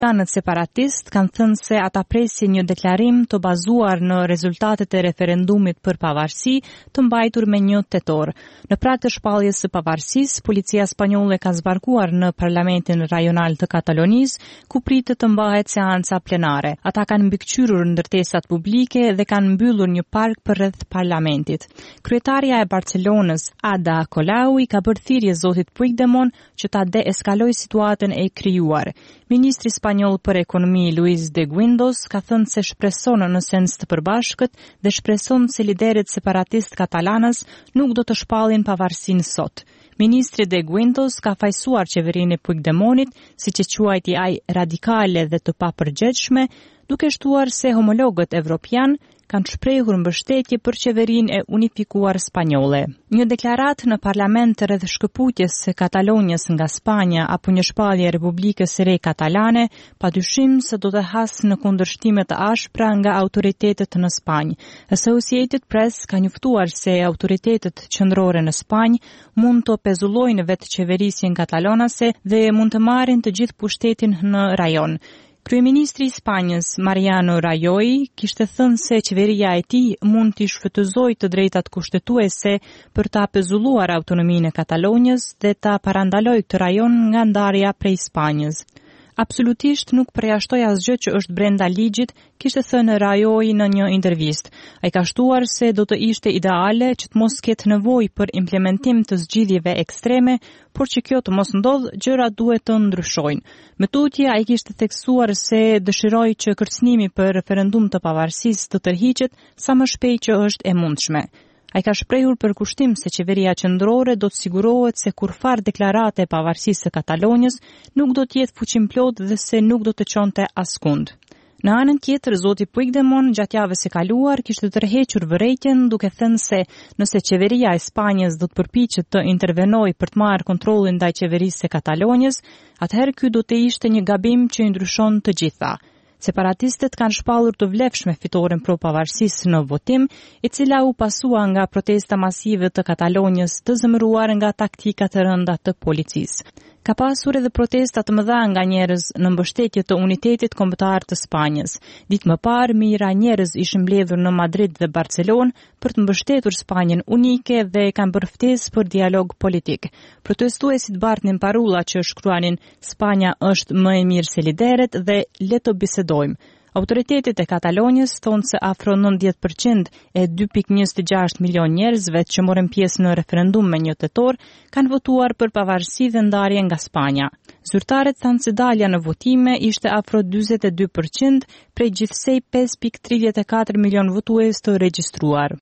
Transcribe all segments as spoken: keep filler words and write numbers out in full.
Tanët separatist kanë thënë se ata presin një deklarim të bazuar në rezultatet e referendumit për pavarësi të mbajtur me një tetor. Në prag të shpalljes së pavarësisë, policia spanjolle ka zbarkuar në parlamentin rajonal të Katalonisë, ku pritet të mbahet seanca plenare. Ata kanë mbikëqyrur ndërtesat publike dhe kanë mbyllur një park përreth parlamentit. Kryetaria e Barcelonës, Ada Colau, i ka bërë thirrje zotit Puigdemont që ta deeskalojë situatën e krijuar. Ministri spanjoll për ekonomi Luis de Guindos ka thënë se shpreson në sens të përbashkët dhe shpreson se liderët separatist katalanës nuk do të shpallin pavarësinë sot. Ministri de Guindos ka fajsuar qeverinë e Puigdemontit, siç e quajti ai, radikale dhe të papërgjegjshme, duke shtuar se homologët evropian kanë shprehur mbështetje për qeverinë e unifikuar spanjolle. Një deklaratë në parlament rreth shkëputjes së Katalonjës nga Spanja apo një shpallje e Republikës së Re Katalane, padyshim se do të hasë në kundërshtime të ashpra nga autoritetet në Spanjë. Associated Press ka njoftuar se autoritetet qendrore në Spanjë mund të pezullojnë vetë qeverisjen katalonase dhe mund të marrin të gjithë pushtetin në rajon. Kryeministri i Spanjës, Mariano Rajoy, kishte thënë se qeveria e tij mund t'i shfrytëzojë të drejtat kushtetuese për ta pezulluar autonominë e Katalonjës dhe ta parandalojë këtë rajon nga ndarja prej Spanjës. Absolutisht nuk përjashtoj asgjë që është brenda ligjit, kishte thënë Rajoy në një intervistë. Ai ka shtuar se do të ishte ideale që të mos ketë nevojë për implementim të zgjidhjeve ekstreme, por që kjo të mos ndodh, gjërat duhet të ndryshojnë. Me tutje, ai kishte theksuar se dëshiroi që kërcënimi për referendum të pavarësisë të tërhiqet sa më shpejt që është e mundshme. Ai ka shprehur përkushtim se qeveria qendrore do të sigurohet se kurfar deklarate e pavarësisë së Katalonjës nuk do të jetë fuqimplot dhe se nuk do të çonte askund. Në anën tjetër, zoti Puigdemont gjatë javës së kaluar kishte tërhequr vërejtjen duke thënë se nëse qeveria e Spanjës do të përpiqet të intervenojë për të marrë kontrollin ndaj qeverisë së Katalonjës, atëherë ky do të ishte një gabim që i ndryshon të gjitha. Separatistët kanë shpallur të vlefshme fitoren pro pavarësisë në votim, e cila u pasua nga protesta masive të Katalonjës të zemëruar nga taktikat e rënda të policisë. Ka pasur edhe protesta të mëdha nga njerëz në mbështetje të unitetit kombëtar të Spanjës. Ditë më parë, mijëra njerëz ishin mbledhur në Madrid dhe Barcelonë për të mbështetur Spanjën unike dhe kanë bërë ftesë për dialog politik. Protestuesit bartnin parulla që shkruanin "Spanja është më e mirë se lideret" dhe "Le të bisedojmë". Autoritetet e Katalonjës thonë se afro nëntëdhjetë përqind e dy pikë njëzet e gjashtë milion njerëzve që morën pjesë në referendum me një tetor kanë votuar për pavarësi dhe ndarje nga Spanja. Zyrtarët thanë se dalja në votime ishte afro dyzet e dy përqind prej gjithsej pesë pikë tridhjetë e katër milion votues të regjistruar.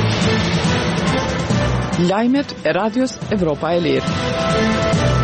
Lajmet e Radios Evropa e Lirë.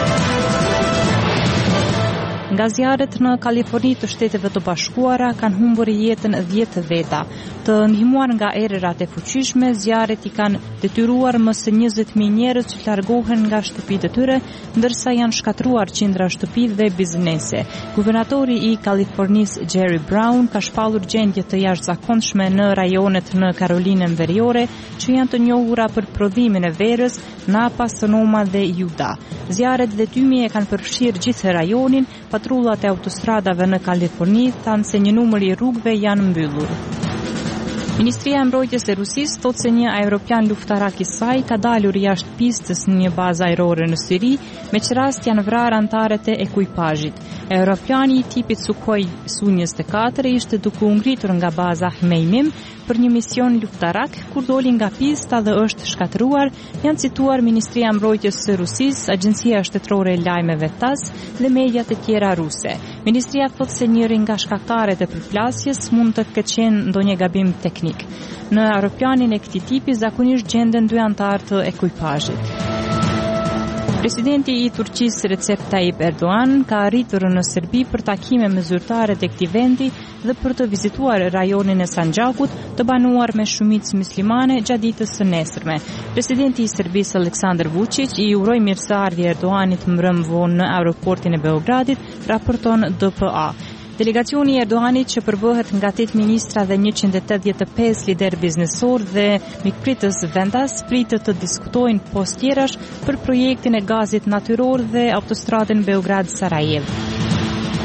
Nga zjarret në Kaliforni të Shteteve të Bashkuara kanë humbur jetën dhjetë veta. Të ndihmuar nga erërat e fuqishme, zjarret i kanë detyruar më së njëzet mijë njerëz që largohen nga shtëpitë e tyre, ndërsa janë shkatruar qindra shtëpi dhe biznese. Guvernatori i Kalifornisë Jerry Brown ka shpallur gjendje të jashtëzakonshme në rajonet në Karolinën Veriore, që janë të njohura për prodhimin e verës, Napa, Sonoma dhe Utah. Zjarret dhe tymi e kanë përfshirë gjithë rajonin. Patrullat e autostradave në Kaliforni thanë se një numër i rrugëve janë mbyllur. Ministria e Mbrojtjes e Rusisë thotë se një aeroplan luftarak i saj ka dalur jashtë pistës në një bazë ajrore në Siri, me që rast janë vrarë anëtarët e ekuipazhit. Aeroplani i tipit Sukhoi Su njëzet e katër ishte duke u ngritur nga baza Hmeimim për një mision luftarak, kur doli nga pista dhe është shkatëruar, janë cituar Ministria e Mbrojtjes së Rusisë, Agjencia Shtetërore e Lajmeve TASS dhe mediat e tjera ruse. Ministria thotë se njëri nga shkaktarët e përplasjes mund të ketë qenë ndonjë gabim teknik. Në aeroplanin e këtij tipi zakonisht gjenden dy anëtarë të ekuipazhit. Presidenti i Turqisë Recep Tayyip Erdogan ka arritur në Serbi për takime me zyrtarët e këtij vendi dhe për të vizituar rajonin e Sanxhakut, të banuar me shumicë muslimane gjatë ditës së nesërme. Presidenti i Serbisë Aleksandar Vučić i uroi mirëseardhje Erdoganit mbrëm vonë në aeroportin e Beogradit, raporton D P A. Delegacioni i Erdoganit që përbëhet nga tetë ministra dhe njëqind e tetëdhjetë e pesë lider biznesor dhe mikpritës vendas pritet të diskutojnë postjerash për projektin e gazit natyror dhe autostradën Beograd-Sarajevo.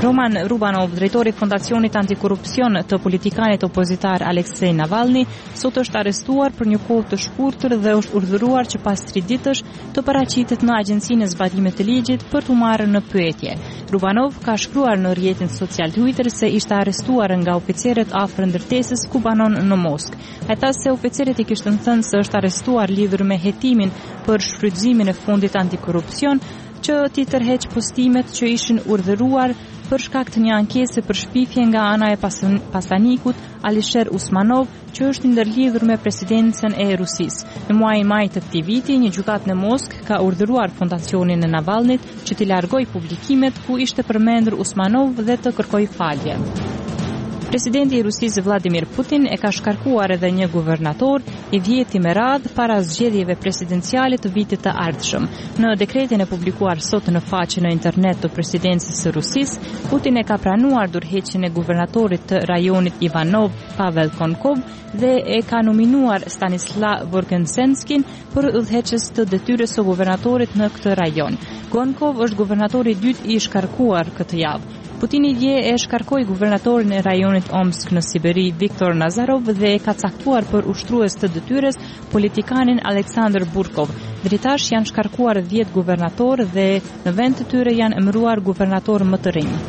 Roman Rubanov, drejtori i Fondacionit Antikorrupsion të politikanit opozitar Aleksej Navalny, sot është arrestuar për një kohë të shkurtër dhe është urdhëruar që pas tre ditësh të paraqitet në Agjencinë e Zbatimit të Ligjit për t'u marrë në pyetje. Rubanov ka shkruar në rrjetin social Twitter se ishte arrestuar nga oficerët afër ndërtesës ku banon në Moskë. Ai tha se oficerët i kishin thënë se është arrestuar lidhur me hetimin për shfrytëzimin e fondit antikorrupsion, që t'i tërheq postimet që ishin urdhëruar për shkak të një ankese për shpifje nga ana e pasanikut Alisher Usmanov, që është ndërlidhur me presidencën e Rusisë. Në muajin maj të këtij viti, një gjykatë në Moskë ka urdhëruar Fondacionin e Navalnit që t'i largojë publikimet ku ishte përmendur Usmanov dhe të kërkojë falje. Presidenti i Rusisë Vladimir Putin e ka shkarkuar edhe një guvernator i dhjeti me radhë para zgjedhjeve presidenciale të vitit të ardhshëm. Në dekretin e publikuar sot në faqen e internet të presidencës së Rusisë, Putin e ka pranuar dorëheqjen e guvernatorit të rajonit Ivanov, Pavel Konkov, dhe e ka nominuar Stanislav Vorkensenskin për udhëheqës të detyrës së guvernatorit në këtë rajon. Konkov është guvernatori i dytë i shkarkuar këtë javë. Putini dje e shkarkoi guvernatorin e rajonit Omsk në Siberi Viktor Nazarov dhe e ka caktuar për ushtrues të detyrës politikanin Aleksandr Burkov. Dritash janë shkarkuar dhjetë guvernatorë dhe në vend të tyre janë emëruar guvernatorë më të rinj.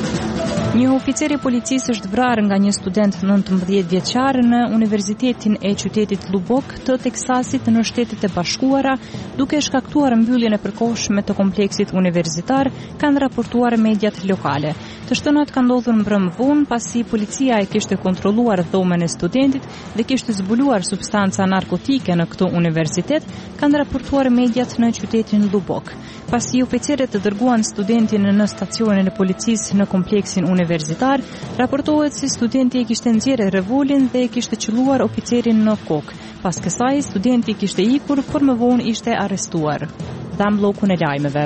Një oficer i policisë është vrarë nga një student nëntëmbëdhjetë vjeçar në Universitetin e qytetit Lubbock të Teksasit në Shtetet e Bashkuara, duke shkaktuar mbylljen e përkohshme të kompleksit universitar, kanë raportuar mediat lokale. Të shtënat kanë ndodhur mbrëm vonë pasi policia e kishte kontrolluar dhomën e studentit dhe kishte zbuluar substanca narkotike në këtë universitet, kanë raportuar mediat në qytetin Lubbock. Pasi oficerët të dërguan studentin në stacionin e policisë në kompleksin universitar, raportohet se studenti e kishte nxjerrë revolin dhe e kishte qelluar oficerin në kokë. Pas kësaj, studenti kishte ikur, por më vonë ishte arrestuar. Dham bllokun e lajmeve.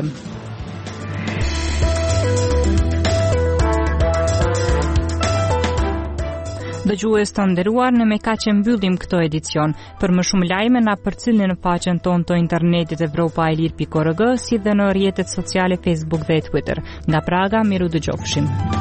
Dëgjues të nderuar, në me kaq e mbyllim këtë edicion. Për më shumë lajme na përcilni në faqen tonë të internetit evropa e lir pikë org, si dhe në rrjetet sociale Facebook dhe Twitter. Nga Praga, miru dëgjofshim.